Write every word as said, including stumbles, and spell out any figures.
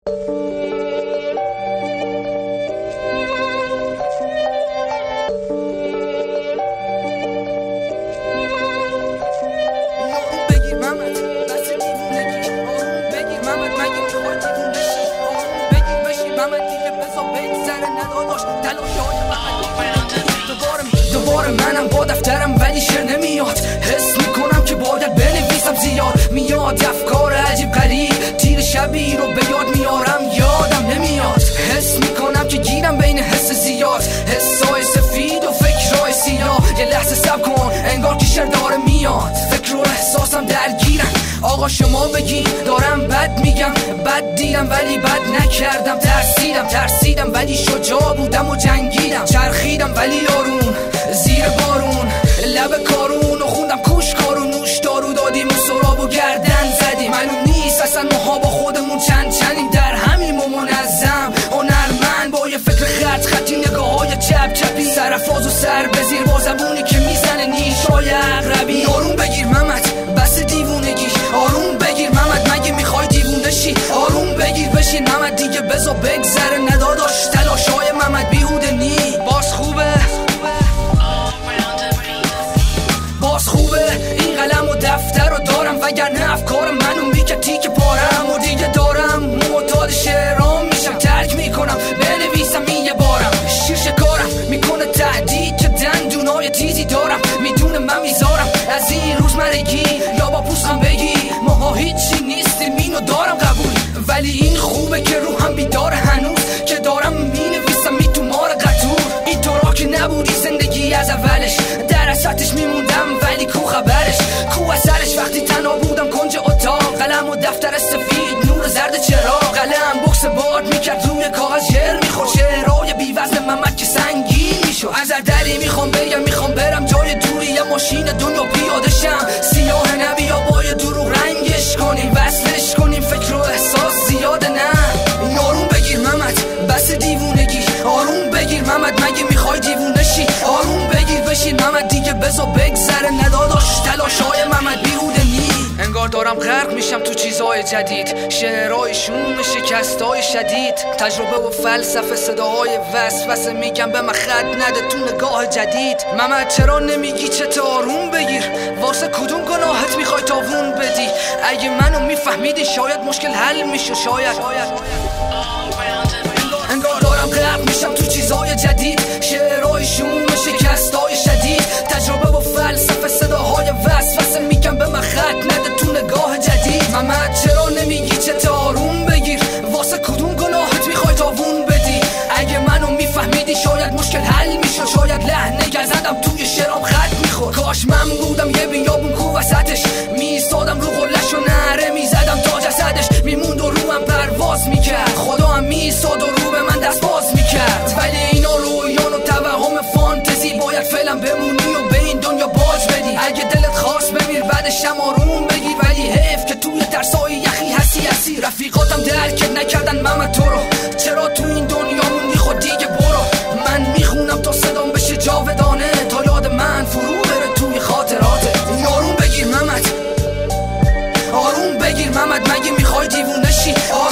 دوباره منم با دفترم ولی شعر نمیاد، حس میکنم که باید بنویسم زیاد. میاد افکار عجیب غریب، تیر شبی رو به یاد میارم یادم نمیاد. حس میکنم که گیرم بین حس زیاد، حسای سفید و فکرای سیاه. یه لحظه صبر کن انگار که شعر داره میاد، فکر و احساسم درگیرم. آقا شما بگی دارم بد میگم، بد دیدم ولی بد نکردم. ترسیدم ترسیدم ولی شجاع بودم و جنگیدم. چرخیدم ولی آروم زیر بارون، لب کارون و خوندم کوش کارون. نوش دارو دادیم و سراب و گردن زدیم. معلوم نیست اصلا ماها با خودمون چند چندیم. در همیم و منظم هنرمند با یه فکر خط خطی، نگاه های چپ چپی، سرفراز و سر به زیر با زبونی که میزنه نیشای عقربی. آروم بگیر ممت بس دیوونگی، آروم بگیر ممت مگه میخوای دیوونه شی؟ آروم بگیر بشین ممت دیگه بزا بگذره، نداداش تلاشای ممت بیهوده نی. باز خوبه باز خوبه این قلم و دفتر رو دارم، وگرنه افکار منو میکتی که پارم. و دیگه دارم معتاد شعرام میشم، ترک میکنم بنویسم این یه بارم. شیر شکارم میکنه تهدید که دندونای تیزی دارم. میدونه من میذارم از این روزمرگی، یا با پوستم بگی ماها هیچی نیستیم اینو دارم قبول. ولی این خوبه که روحم بیداره هنوز، که دارم مینویسم می تو مار قطور. این تو را که نبودی زندگی از اولش، در اصلش میموندم ولی کو خبرش، کو اثرش. وقتی تنها بودم کنج اتاق، قلم و دفتر سفید، نور زرد چراغ. قلم بکس باد میکرد روی کاغذ، شعر میخورد شعرهای بیوزن ممت که سنگین میشد. از دری میخوام بگم میخوام برم جای دوری، یه ماشین دنیا پیاده شم. سیاه نبی یا با یه دروغ رنگش کنیم، وصلش کنیم. فکر و احساس زیاده نه. آروم بگیر ممت بس دیوونگی، آروم بگیر ممت مگه میخوای دیوونه شی؟ آروم بگیر بشین ممت دیگه بزا بگذره، نداداش تلاشای ممت بیهوده نی. انگار دارم غرق میشم تو چیزهای جدید، شعرهای شوم شکستهای شدید. تجربه و فلسفه صداهای وسوسه میگم به من خط نده تو نگاه جدید. ممت چرا نمیگی چه آروم بگیر؟ واسه کدوم گناهت میخوای تاوون بدی؟ اگه منو میفهمیدی شاید مشکل حل میشه. شاید انگار دارم غرق میشم تو چیزهای جدید، شعرهای شوم شکستهای شدید. تجربه و فلسفه صداهای وسوسه میگم به من خط نده تو نگاه جدید. ممت چرا نمیگی چه آروم بگیر؟ واسه کدوم گناهت میخوای تاوون بدی؟ اگه منو میفهمیدی شاید مشکل حل میشه. شاید لحنه گزدم توی شعرام خط میخورد. کاش من بودم یه بیابون کو وسطش، میستادم رو قلش و نره میزدم تا جسدش میموند و روم پرواز میکرد. خدا هم میستاد و رو به من دست باز میکرد. ولی اینا رویان و توهم فانتزی، باید فعلا بمونی و به این دنیا باج بدی. اگه دلت خواست بمیر بعدش هم آروم بگیر، ولی حیف که توی ترسای یخی هستی هستی. رفیقاتم درکت نکردن ممت تو رو، چرا تو این دنیا موندی؟ خود دیگه برو. من میخونم تا صدام بشه جاودانه، تا یاد من فرو بره توی خاطراته. آروم بگیر ممت آروم بگیر ممت مگه میخوای دیوونه شی؟